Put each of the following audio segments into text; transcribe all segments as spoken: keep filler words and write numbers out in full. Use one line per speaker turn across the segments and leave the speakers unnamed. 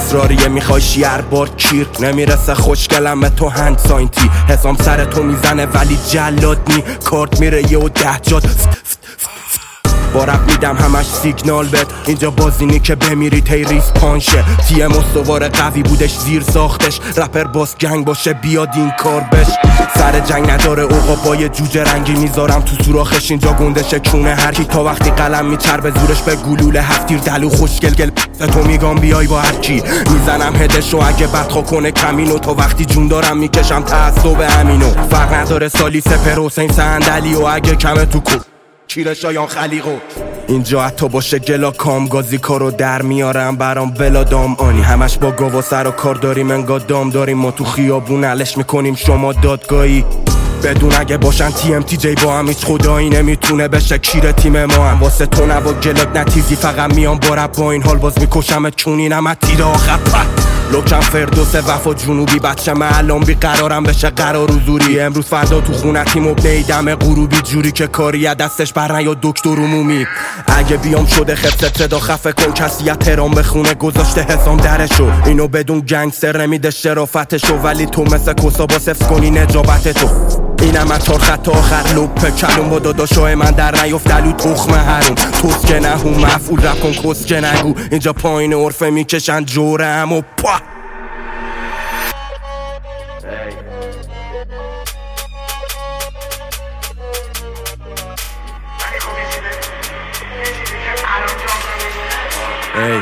اصراریه میخوای شیر بار کیر نمیرسه خوشگلم به تو هند ساینتی حسام سر تو میزنه ولی جلاد نی کارت میره یه و ده جاد با رپ میدم همش سیگنال بد اینجا بازینی که بمیری تی ریس پانشه تیم استوار قوی بودش زیر ساختش رپر باس گنگ باشه بیاد این کار بش سر جنگ نداره اوقا با یه جوجه رنگی میذارم تو سوراخش اینجا گندشه کونه هر کی تا وقتی قلم میچربه زورش به گلوله هفتیر دلو خوشگل گل تو میگم بیای با هر کی میزنم هدشو اگه بدخوا کنه کمینو تا وقتی جون دارم میکشم تعصب همینو فرق نداره سالی سپر حسین صندلی و اگه کمه تو کو کیر شایان خلیقو اینجا حتی باشه گلا کامگازی کارو در میارم برام بلا دام آنی همش با گاوا سر و کار داریم انگار دام داریم ما تو خیابون علش میکنیم شما دادگاهی بدون اگه باشن تی ام تی جی با هم هیچ خدایی نمیتونه بشه کیر تیم ما هم واسه تو نبا گلات نتیزی فقط میام با رب با این حال باز میکشم چونینم از تیر آخر لوکم فردوس وفا جنوبی بچه من الان بی قرارم بشه قرار حضوری امروز فردا تو خونتی مبنی دم غروبی جوری که کاری دستش بر نیا دکتر عمومی اگه بیام شده خفت صدا خفه کن کسی احترام به خونه گذاشته حسام درشو اینو بدون گنگستر نمیده شرافتشو ولی تو مثل کسا با سفز کنی نجابتتو اینم از چار خط آخر لوپ کلوم با داداشای من در نیفت دلو تخم هرون توست که نهو مفعول رپ کن کس که نگو اینجا پایین عرفه میکشن جورم و پا ای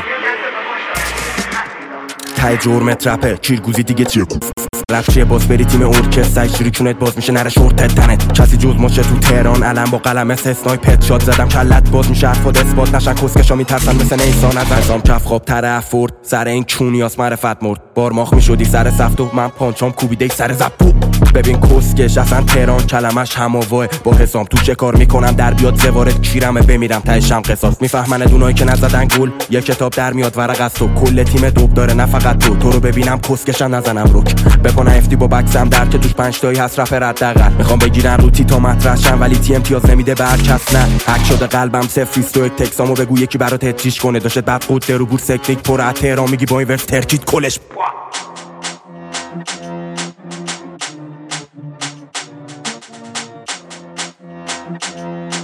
تای جرمت رپه کیرگوزی دیگه چیه رپ چیه باز بری تیم ارکستر شروع کنت باز میشه نره شورتت تنت کسی جز ماشه تو تهران علم با قلم استثنای پت شات زدم کلت باز میشه حرفات اثبات نشن کسکشا میترسن مثل نیسان از انسام کف خواب طرف فورد سر این چونیاس معرفت مرد بارماخ میشدی سر سفت و من پانچام کوبیده سر زبو ببین کسکش اصلا تهران کلمش هماواه با حسام تو چه کار میکنم در بیاد زوارت کیرمه بمیرم تهشم قصاص میفهمن دونایی که نزدن گل یه کتاب در میاد ورق از تو کل تیم دوب داره نه فقط تو تو رو ببینم کسکشم نزنم روک بکنه افتی با بکسم در که توش پنج تایی هست رپ ردقل میخوام بگیرن رو تی تا مطرحشن ولی تی امتیاز نمیده به هر کس نه هک شده قلبم سفریست و یک تکسامو بگو یکی برات هتریش کنه داشت بعد قد رو بور سکنیک پر از تهران میگی با این ورس ترکید کلش
Thank you.